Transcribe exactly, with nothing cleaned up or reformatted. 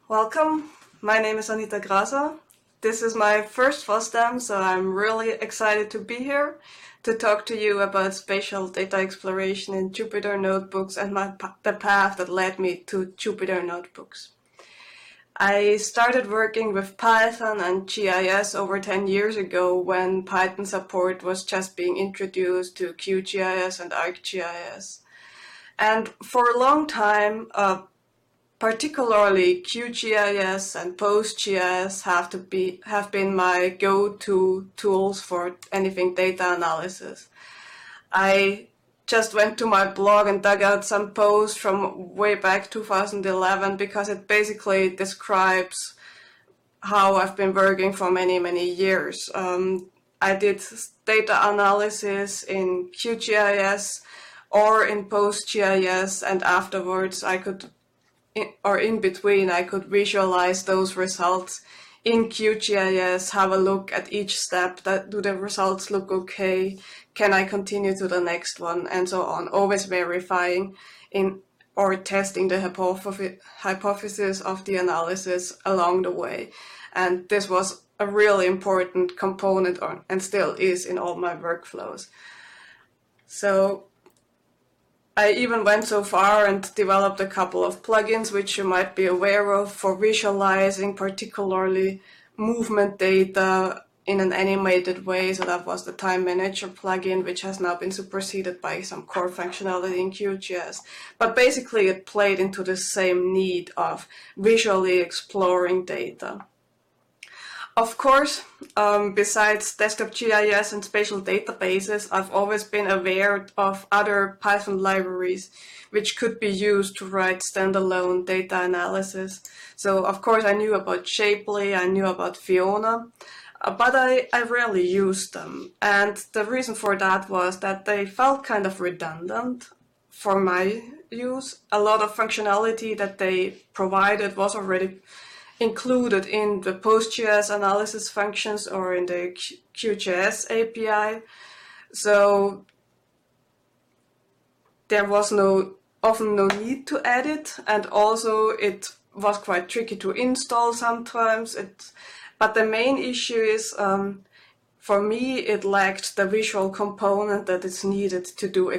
Welcome, my name is Anita Grasa. This is my first FOSDEM, so I'm really excited to be here to talk to you about spatial data exploration in Jupyter Notebooks and my, the path that led me to Jupyter Notebooks. I started working with Python and G I S over ten years ago when Python support was just being introduced to QGIS and ArcGIS. And for a long time, uh, particularly QGIS and PostGIS have to be have been my go-to tools for anything data analysis. I just went to my blog and dug out some posts from way back two thousand eleven because it basically describes how I've been working for many, many years. Um, I did data analysis in QGIS or in PostGIS, and afterwards I could In, or in between, I could visualize those results in QGIS, have a look at each step, that do the results look okay, can I continue to the next one, and so on, always verifying in or testing the hypothesis of the analysis along the way. And this was a really important component, or, and still is, in all my workflows. So I even went so far and developed a couple of plugins which you might be aware of for visualizing particularly movement data in an animated way. So that was the Time Manager plugin, which has now been superseded by some core functionality in QGIS. But basically it played into the same need of visually exploring data. Of course, um, besides desktop G I S and spatial databases, I've always been aware of other Python libraries which could be used to write standalone data analysis. So, of course, I knew about Shapely, I knew about Fiona, uh, but I, I rarely used them. And the reason for that was that they felt kind of redundant for my use. A lot of functionality that they provided was already included in the PostGIS analysis functions or in the QGIS A P I. So there was no often no need to add it, and also it was quite tricky to install sometimes. It, but the main issue is, um, for me, it lacked the visual component that is needed to do